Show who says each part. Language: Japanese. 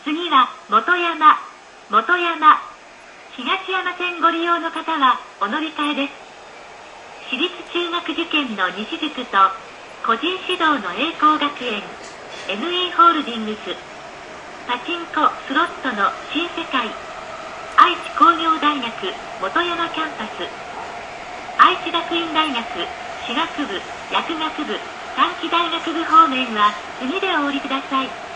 Speaker 1: 次は元山。東山線ご利用の方はお乗り換えです。私立中学受験の西塾と個人指導の栄光学園、NE ホールディングス、パチンコ・スロットの新世界、愛知工業大学元山キャンパス、愛知学院大学歯学部、薬学部、短期大学部方面は次でお降りください。